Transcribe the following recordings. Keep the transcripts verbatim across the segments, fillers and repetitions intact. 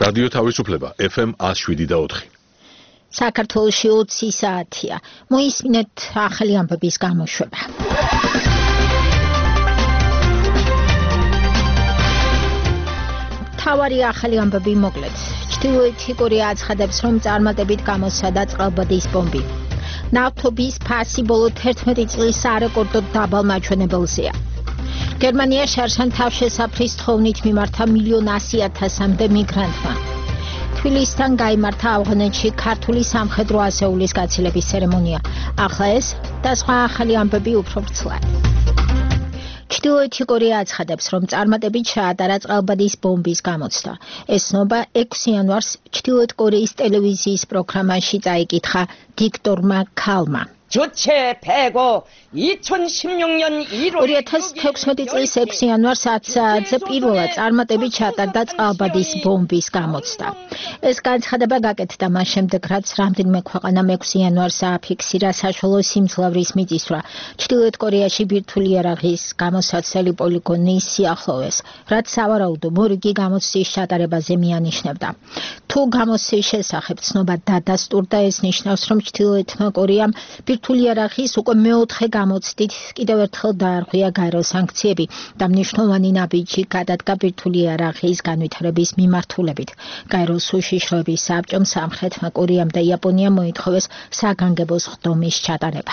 რადიო თავისუფლება ეფ ემ one oh seven და four. საქართველოში ოცი საათია. მოისმინეთ ახალი ამბების გამოშვება. თავარი ახალი ამბები მოკლედ. ჩრდილოეთი კორეა აცხადებს, რომ წარმატებით გამოსცადა წყალბადის ბომბი. ნავთობის ფასი ბოლო თერთმეტი წლის სარეკორდო დაბალ მაჩვენებელზეა. გერმანია შარშან თავშესაფრის თხოვნით მიმართა მილიონ ასი ათასამდე მიგრანტმა. თბილისთან გაიმართა ავღანეთში ქართული სამხედრო ასეულის გაცილების ცერემონია. ახლა ეს და სხვა ახალი ამბები უფრო ვრცლად. ჩრდილოეთი კორეა აცხადებს, რომ წარმატებით ჩაატარა წყალბადის ბომბის გამოცდა. ეს ცნობა ექვსი იანვარს ჩრდილოეთ კორეის ტელევიზიის პროგრამაში წაიკითხა დიქტორმა ქალმა. 주체 패고 이천십육 년 일월 ორი ათას თექვსმეტი წლის ექვსი იანვარს ათ საათზე პირველად წარმატებით ჩატარდა წყალბადის ბომბის გამოცდა. ეს განცხადება გაკეთდა მას შემდეგ, რაც რამდენიმე ქვეყანამ ექვსი იანვარს ააფიქსირა საშუალო სიმძლავრის მიწისძვრა ჩრდილოეთ კორეაში ბირთვული იარაღის გამოსაცდელი პოლიგონის სიახლოვეს, რაც სავარაუდო მორიგი გამოცდის ჩატარებაზე მიანიშნებდა. თუ გამოცდის შესახებ ცნობა დადასტურდა, ეს ნიშნავს, რომ ჩრდილოეთმა კორეამ ბირთვული იარაღის უკვე მეოთხე გამოცდით კიდევ ერთხელ დაარღვია გაერო სანქციები და მნიშვნელოვანი ნაბიჯი გადადგა ბირთვული იარაღის განვითარების მიმართულებით. გაეროს უშიშროების საბჭომ სამხრეთმა კორეამ და იაპონიამ მოითხოვეს საგანგებო სხდომის ჩატარება.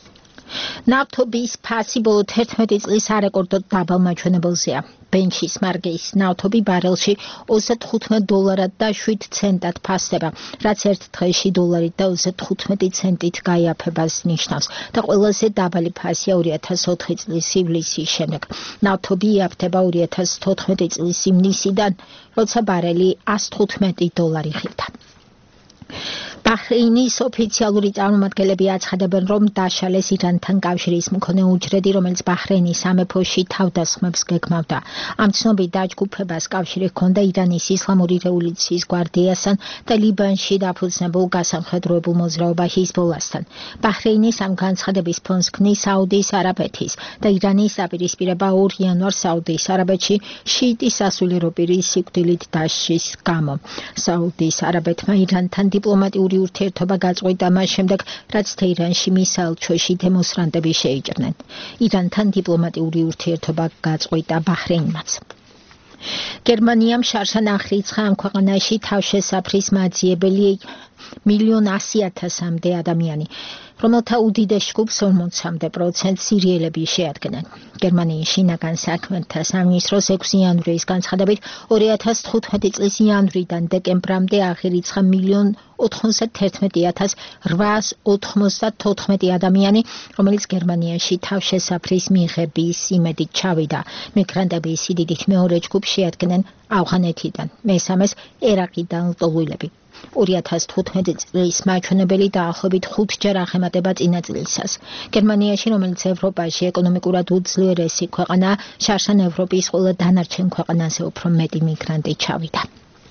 ნავთობის ფასი ბოლო თერთმეტი წლის სარეკორდო დაბალ მაჩვენებელზეა. ბენჩის მარკის ნავთობი ბარელში ოცდათხუთმეტ დოლარად და შვიდ ცენტად ფასდება, რაც ერთ დღეში დოლარით და ოცდათხუთმეტი ცენტით გაიაფებას ნიშნავს და ყველაზე დაბალი ფასია ორი ათას ოთხი წლის ივლისის შემდეგ. ნავთობი იაფთება ორი ათას თოთხმეტი წლის ივნისიდან, როცა ბარელი ასი თხუთმეტი დოლარი ღირდა. ბაჰრეინის ოფიციალური წარმომადგენლები აცხადებენ, რომ დაშალეს ირანთან კავშირის მქონე უჯრედი, რომელიც ბაჰრეინის სამეფოში თავდასხმებს გეგმავდა. ამ ცნობით დაჯგუფებას კავშირი ჰქონდა ირანის ისლამური რევოლუციის გვარდიასთან და ლიბანში დაფუძნებულ გასამხედროებულ მოძრაობა ჰიზბოლასთან. ბაჰრეინის ამ განცხადების ფონს ქმნის საუდის არაბეთის და ირანის დაპირისპირება ორ იანვარს საუდის არაბეთში შიიტის სასულიერო პირის სიკვდილით დასჯის გამო. საუდის არაბეთმა ირანთან დიპლომატიური ურთიერთობა გაწყვიტა მას შემდეგ, რაც თეირანში მის საელჩოში დემონსტრანტები შეიჭრნენ. ირანთან დიპლომატიური ურთიერთობა გაწყვიტა ბაჰრეინმაც. გერმანიამ შარშან აღრიცხა ამ ქვეყანაში თავშესაფრის მაძიებელი მილიონ ასი ათასამდე ადამიანი, რომელთა უდიდეს ჯგუფს ორმოცამდე პროცენტს სირიელები შეადგენენ. გერმანიის შინაგან საქმეთა სამინისტროს ექვსი იანვრის განცხადებით ორი ათას თხუთმეტი წლის იანვრიდან დეკემბრამდე აღირიცხა მილიონ ოთხმოცდათერთმეტი ათას რვაას ოთხმოცდათოთხმეტი ადამიანი, რომელიც გერმანიაში თავშესაფრის მიღების იმედით ჩავიდა. მიგრანტების სიდიდით მეორე ჯგუფს შეადგენენ ავღანეთიდან, მესამეს ერაყიდან ლტოლვილები. ორი ათას თხუთმეტი წლის მაჩვენებელი დაახლოებით ხუთჯერ აღემატება წინა წლისას. გერმანიაში, რომელიც ევროპაში ეკონომიკურად უძლიერესი ქვეყანაა, შარშან ევროპის ყველა დანარჩენ ქვეყანაზე უფრო მეტი მიგრანტი ჩავიდა.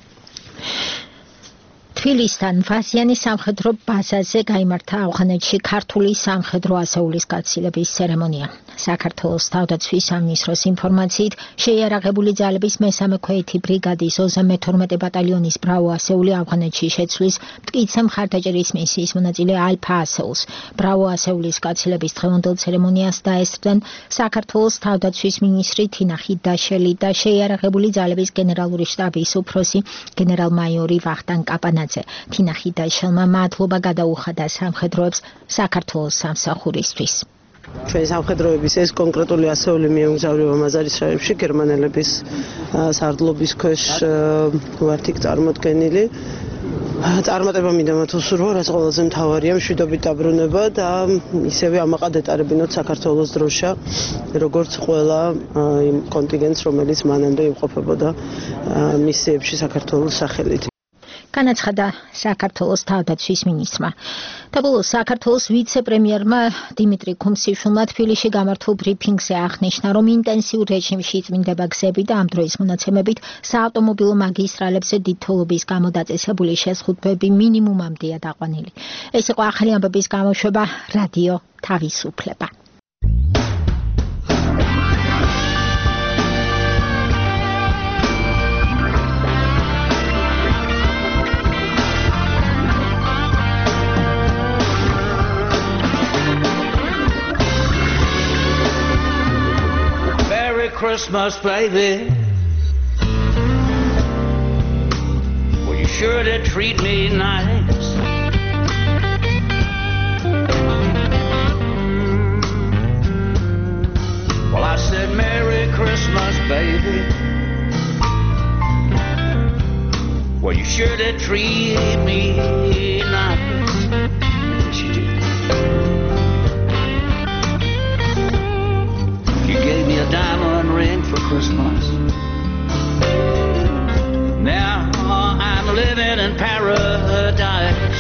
თბილისთან ვაზიანის სამხედრო ბაზაზე გაიმართა ავღანეთში ქართული სამხედრო ასეულის გაცილების ცერემონია. საქართველოს თავდაცვის სამინისტროს ინფორმაციით, შეიარაღებული ძალების მესამე ქვეითი ბრიგადის ოცდა მეთორმეტე ბატალიონის ბრავო ასეული ავღანეთში შეცვლის მტკიცე მხარდაჭერის მისიის მონაწილე ალფა ასეულს. ბრავო ასეულის გაცილების დღევანდელ ცერემონიას დაესწრნენ საქართველოს თავდაცვის მინისტრი თინა ხიდაშელი და შეიარაღებული ძალების გენერალური შტაბის უფროსი გენერალ-მაიორი ვახტანგ კაპანაძე. თინა ხიდაშელმა მადლობა გადაუხადა სამხედროებს საქართველოს სამსახურისთვის. ჩვენი სამხედროების ეს კონკრეტული ასეული მიემგზავრება მაზარისრაებში გერმანელების სარდლობის ქვეშ ვართ იქ წარმოდგენილი. წარმატება მინდა მათ უსურვო, რაც ყველაზე მთავარია, მშვიდობით დაბრუნება და ისევე ამაყად ეტარებინოთ საქართველოს დროშა, როგორც ყველა იმ კონტინგენტს, რომელიც მანამდე იმყოფებოდა მისიებში საქართველოს სახელით. განაცხადა საქართველოს თავდაცვის მინისტრმა. და ბოლოს საქართველოს ვიცე-პრემიერმა დიმიტრი ქუმსიშვილმა თბილისში გამართულ ბრიფინგზე აღნიშნა, რომ ინტენსიურ რეჟიმში იწმინდება გზები და ამ დროის მონაცემებით საავტომობილო მაგისტრალებზე დიდ თოვლობის გამო დაწესებული შეზღუდვები მინიმუმამდეა დაყვანილი. ეს იყო ახალი ამბების გამოშვება რადიო თავისუფლება. Christmas, baby. Well, you sure did treat me nice. Well, I said Merry Christmas, baby. Well, you sure did treat me nice. Yes, you did. You gave me a diamond ring for Christmas. Now I'm living in paradise.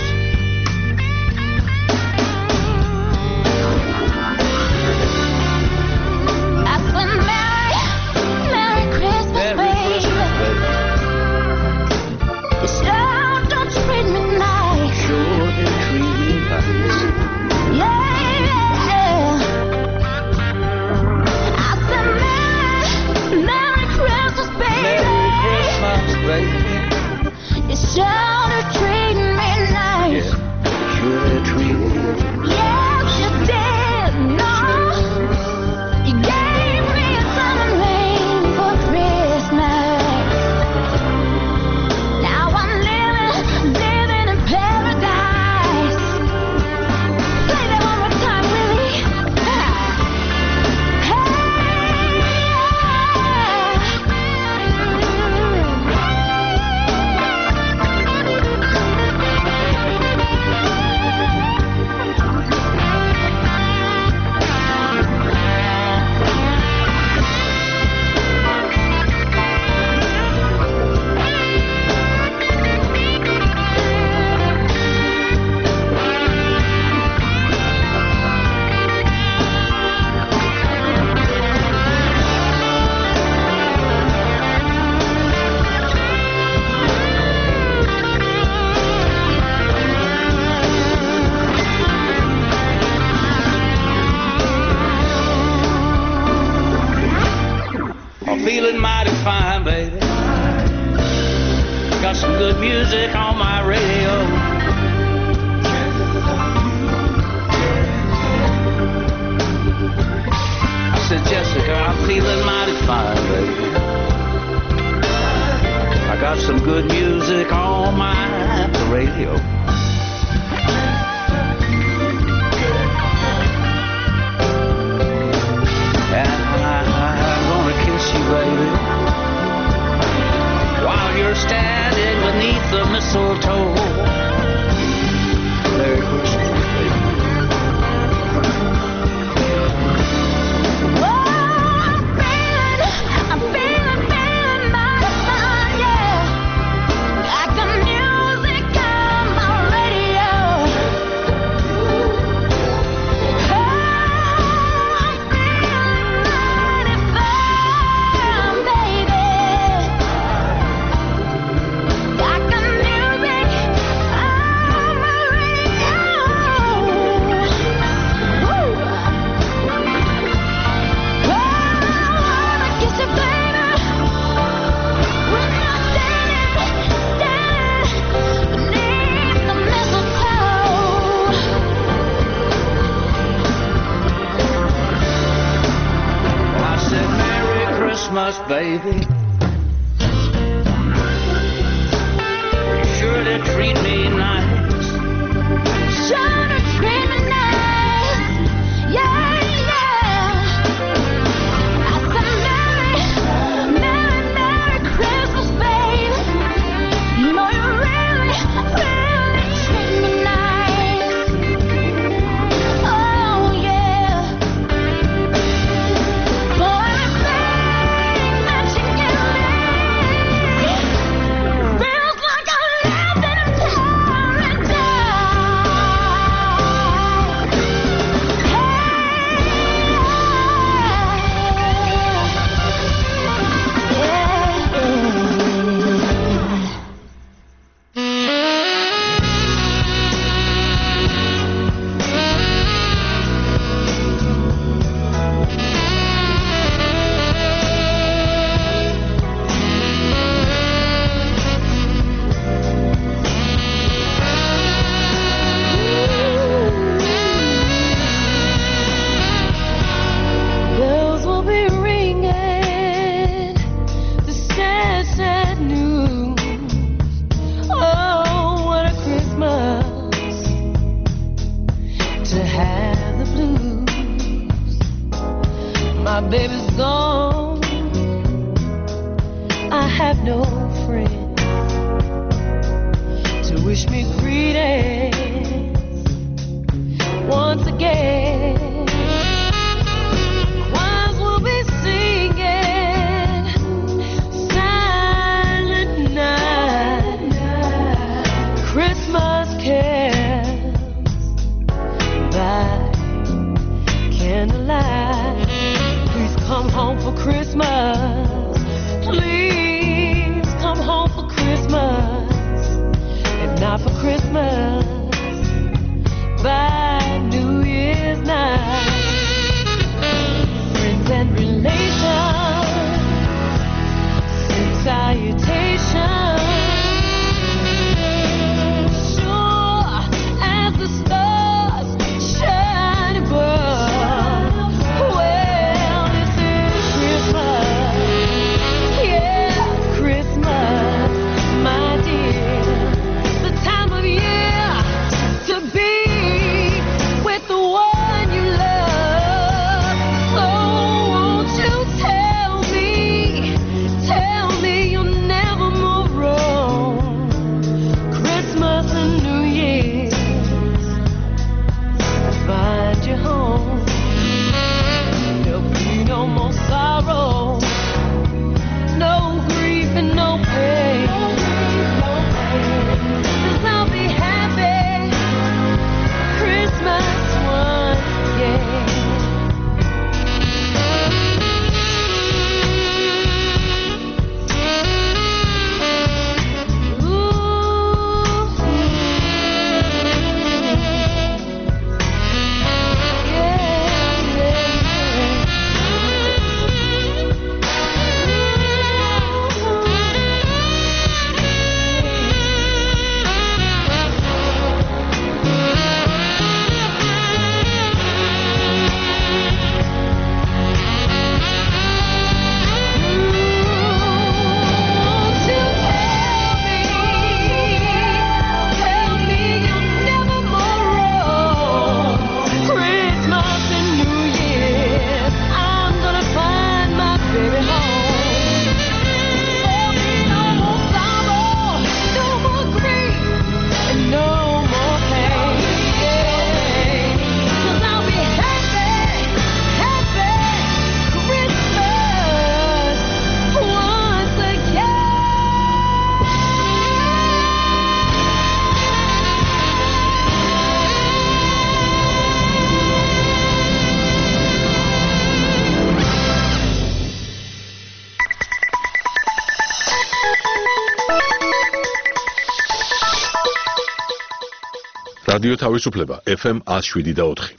Feeling mighty fine, baby. Got some good music on my radio. I said, Jessica, I'm feeling mighty fine, baby. I got some good music on my radio. You, baby, while you're standing beneath the mistletoe. Merry Christmas, baby. Oh, I'm feeling, I'm feeling, feeling mighty fine, yeah. Got the music on my radio. Oh, I'm feeling mighty fine. Christmas, baby. You sure did treat me nice. Sure did treat me nice. Yeah, yeah. I said Merry, Merry, Merry Christmas, baby. You know you really, really treat me nice. Oh, yeah. Boy, feels like I lived in paradise. my baby's gone, I have no friend to wish me greetings once again. Choirs will be singing Silent Night, Christmas carols by candlelight. Please come home for Christmas. Please come home for Christmas. If not for Christmas, by New Year's night. Friends and relations send salutations. Sure as the stars shine above. Well, this is Christmas. Yeah, Christmas, my dear. The time of year to be with the one you love. So won't you tell me, tell me you'll never move wrong. Christmas and New Year's, find you home. There'll be no more sorrow, no grief and no pain. 'Cause I'll be happy Christmas once again. რადიო თავისუფლება ეფ ემ one oh seven და four.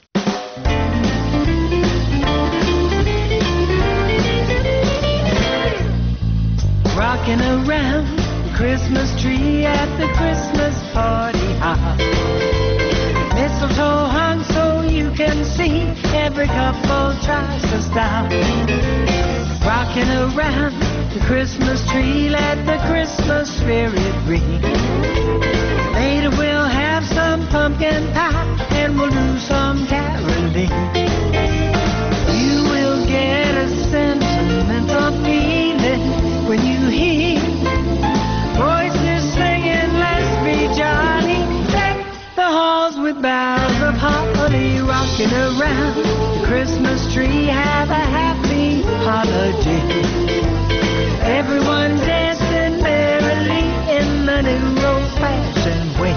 Rocking around the Christmas tree at the Christmas party hop. Mistletoe hung so you can see every couple tries to stop. Rocking around the Christmas tree, let the Christmas spirit ring. Later we'll have some pumpkin pie and we'll do some caroling. You will get a sentimental feeling when you hear voices singing, let's be jolly. Deck the halls with boughs of holly, rocking around the Christmas tree. Have a happy holiday. Everyone dancing merrily in the new old-fashioned way.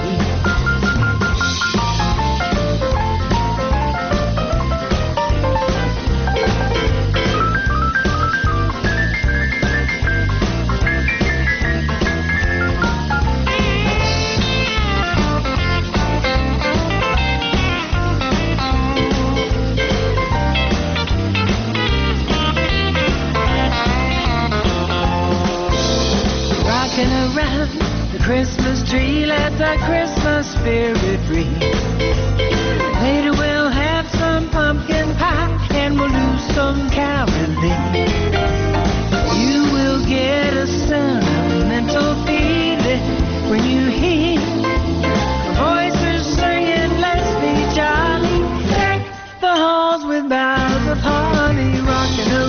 Around the Christmas tree, let the Christmas spirit ring. Later we'll have some pumpkin pie and we'll do some caroling. You will get a sentimental feeling when you hear voices singing, let's be jolly. Deck the halls with boughs of holly, rocking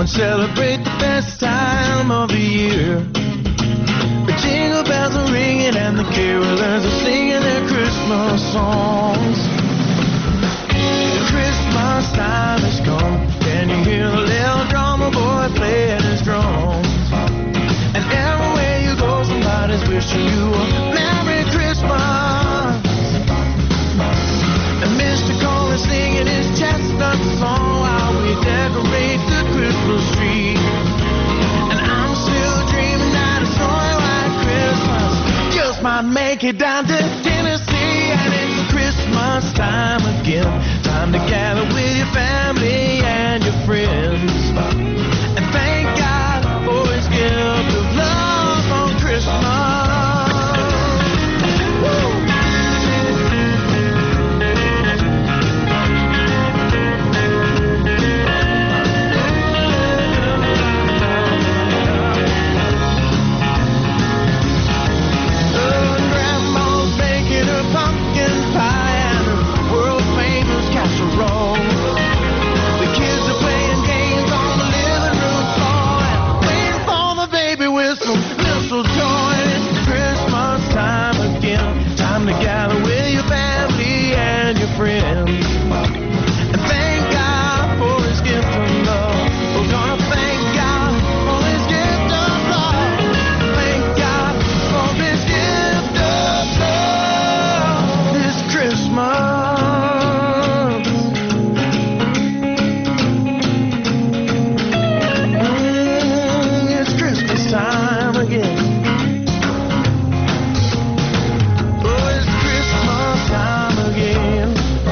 and celebrate the best time of the year. The jingle bells are ringing and the carolers are singing their Christmas songs. The Christmas time has come, and you hear the little drummer boy playing his drums. And everywhere you go, somebody's wishing you a Merry Christmas. And Mister Cole is singing his chestnut song while we decorate the Christmas tree. And I'm still dreaming that a snowy white Christmas just might make it down to Tennessee. And it's Christmas time again, time to gather with your family and your friends. And thank God for his gift of love on Christmas. Friends, and thank God for his gift of love. We're gonna thank God for his gift of love. Thank God for his gift of love this Christmas. Mm, it's Christmas time again. Oh, it's Christmas time again.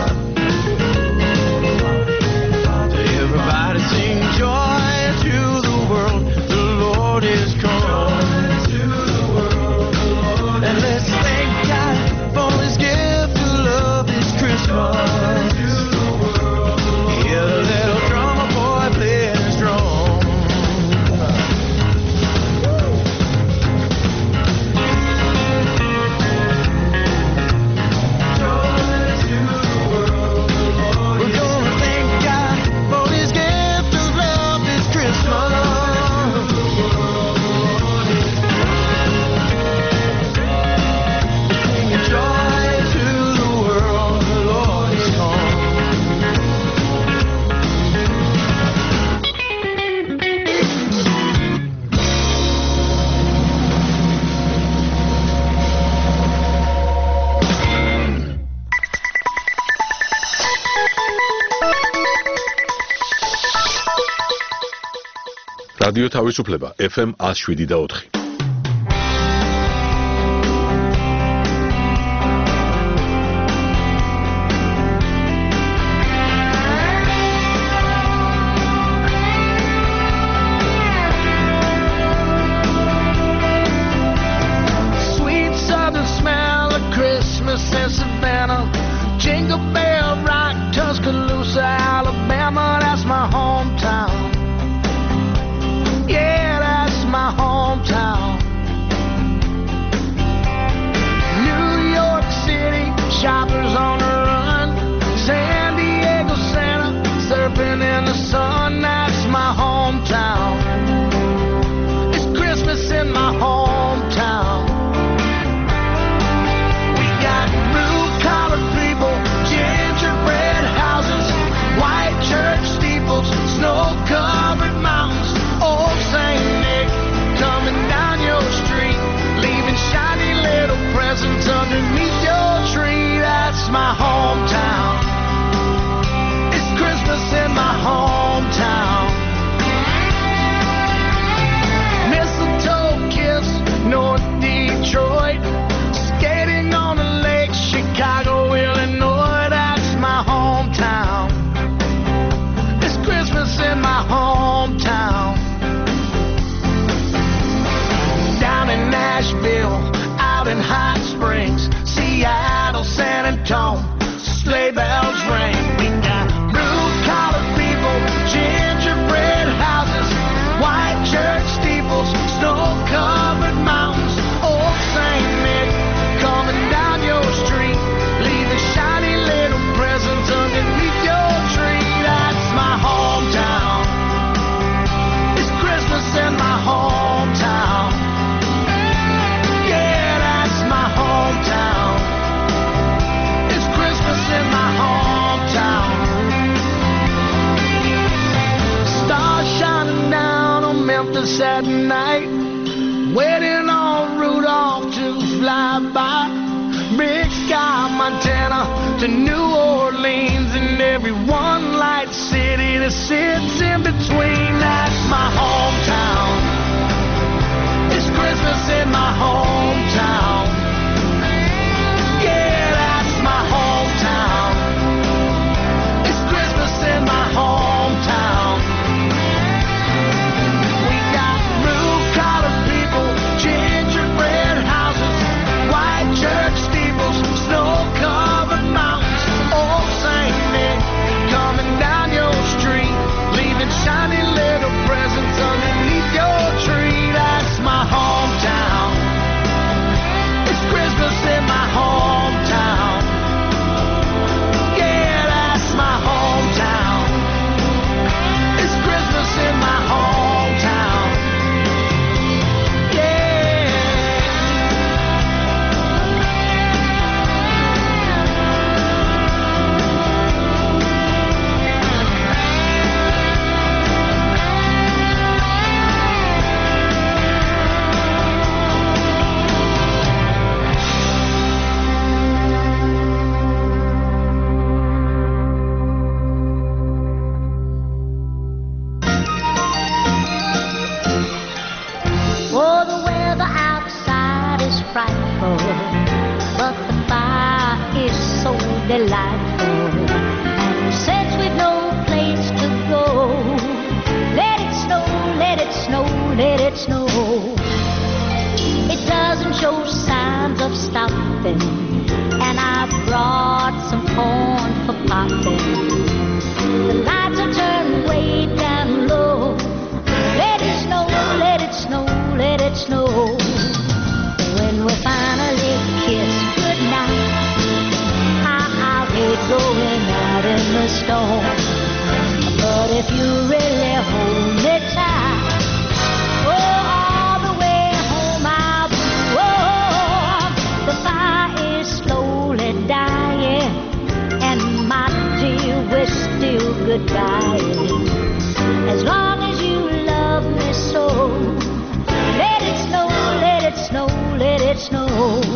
რადიო თავისუფლება ეფ ემ one oh seven და four. Sweet southern smell of Christmas in Savannah, Jingle Bell Rock, Tuscaloosa, Alabama, that's my hometown. Yeah, that's my hometown. New York City, shoppers on the run. San Diego, Santa, surfing in the sun. That's my hometown. It's Christmas in my hometown. We got blue-collar people, gingerbread houses, white church steeples, snow-covered mountains. Old Saint Nick coming down your street, leaving shiny little presents underneath your tree. That's my hometown. It's Christmas in my hometown. Mistletoe kiss, North Detroit, skating on the lake, Chicago, Illinois. That's my hometown. It's Christmas in my hometown. Down in Nashville, out in Hot Springs, Seattle, San Antonio, sleigh bells ring. We got blue-collar people, gingerbread houses, white church steeples, snow-covered mountains. Old Saint Nick coming down your street, leaving shiny little presents underneath your tree. That's my hometown. at night, waiting on Rudolph to fly by. Big Sky, Montana to New Orleans, and every one light city that sits in between. That's my hometown. It's Christmas in my hometown. Yeah, that's my hometown. It's Christmas in my hometown. We got blue-collar people, gingerbread houses, white church steeples, snow-covered mountains, old Saint Nick coming down your street, leaving shiny little presents underneath your tree. That's my hometown. It's Christmas in my hometown. Yeah, that's my hometown. It's Christmas in my hometown. Yeah. Oh, the weather outside is frightful, but the fire is so delightful. And since we've no place to go, let it snow, let it snow, let it snow. It doesn't show signs of stopping, and I brought some corn for popping. The lights are turned way down low. Let it snow, let it snow, let it snow. When we finally kiss goodnight, I- I'll hate going out in the storm. But if you really hold me tight, oh, all the way home I'll be warm. The fire is slowly dying, and my dear, we're still goodbye. As long as you love me so, let it snow, let it snow, let it snow.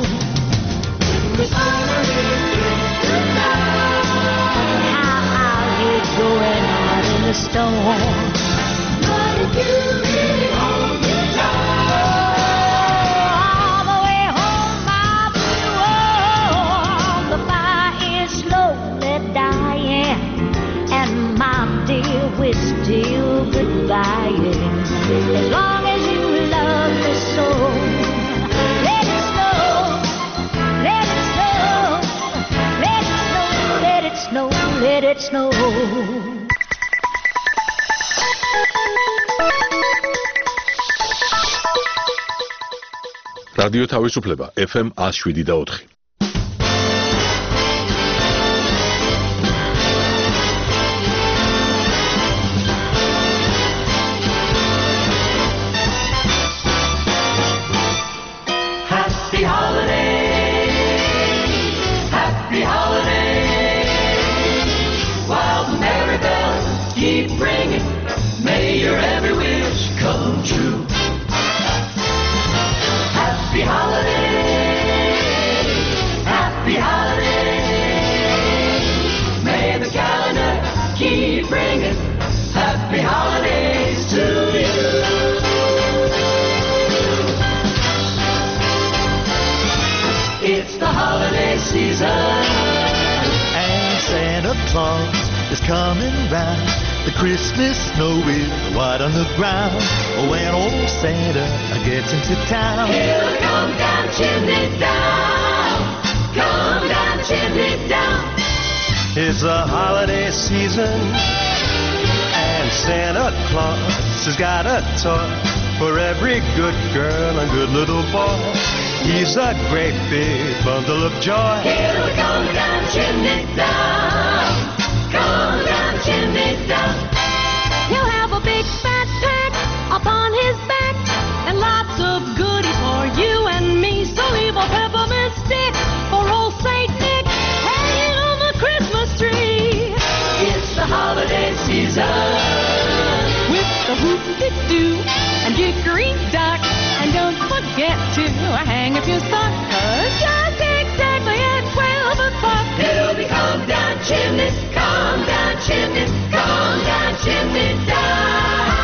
How I'll hate going out in the storm. But if you really hold me tight, all the way home I'll be warm. The fire is slowly dying, and my dear, we're still goodbye. As long as you love me so, let it snow, let it snow, let it snow, let it snow, let it snow. რადიო თავისუფლება ეფ ემ one oh seven და four. Happy holidays, happy holidays. While the merry bells keep ringing, may your every wish come true. Happy holidays, happy holidays. May the calendar keep ringing. Happy holidays to you. It's the holiday season, and Santa Claus is coming round. The Christmas snow is white on the ground. When old Santa gets into town, he'll come down chimney down, come down chimney down. it's the holiday season, and Santa Claus has got a toy for every good girl and good little boy. He's a great big bundle of joy. He'll come down chimney down, come down chimney down. He'll have a big fat pack upon his back and lots of goodies for you and me. So leave a peppermint stick for old Saint Nick hanging on the Christmas tree. It's the holiday season, With the whoop-de-doo and Dick bang if you suck. 'Cause just exactly at twelve o'clock, It'll be come down chimney, come down chimney, come down chimney down.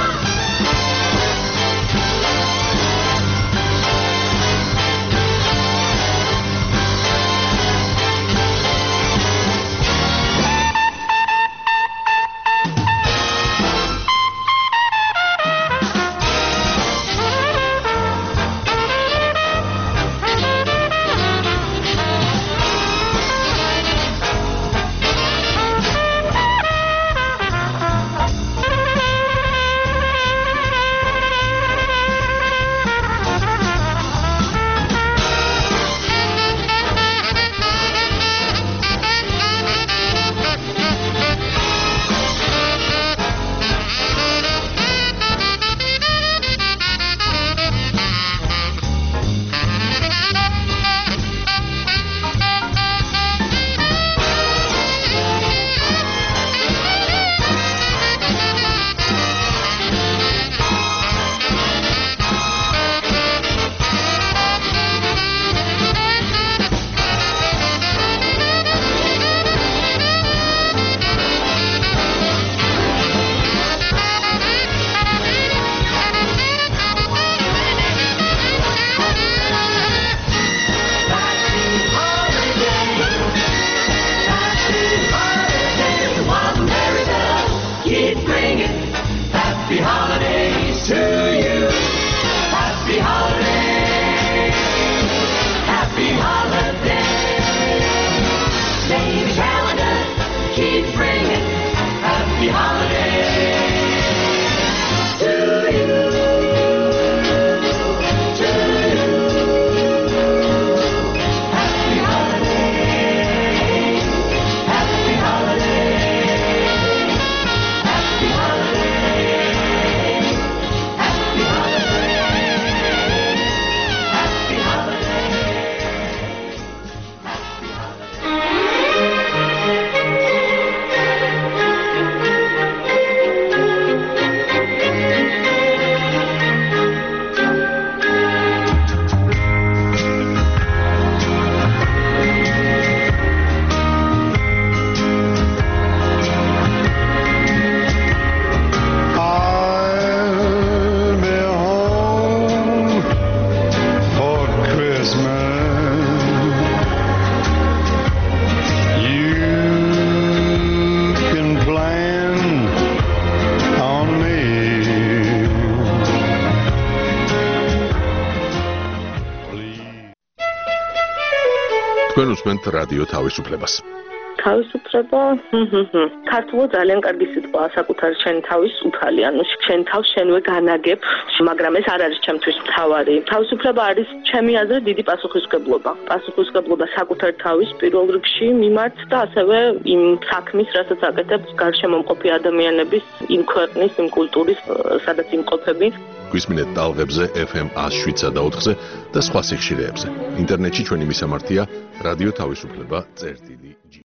თქვენ უსმენთ რადიო თავისუფლებას. თავისუფლება, ქართულად ძალიან კარგი სიტყვაა საკუთარი შენი თავის უფალი, ანუ შენ თავს შენვე განაგებ, მაგრამ ეს არ არის ჩემთვის მთავარი. თავისუფლება არის ჩემი აზრით დიდი პასუხისმგებლობა. პასუხისმგებლობა საკუთარი თავის პირველ რიგში მიმართ და ასევე იმ საქმის, რასაც აკეთებს გარშემომყოფი ადამიანების, იმ ქვეყნის, იმ კულტურის, სადაც იმყოფები. გვისმინეთ ტალღებზე ეფ ემ one oh seven და ოთხზე და სხვა სიხშირეებზე. ინტერნეტში ჩვენი მისამართია რადიო თავისუფლება წერტილი.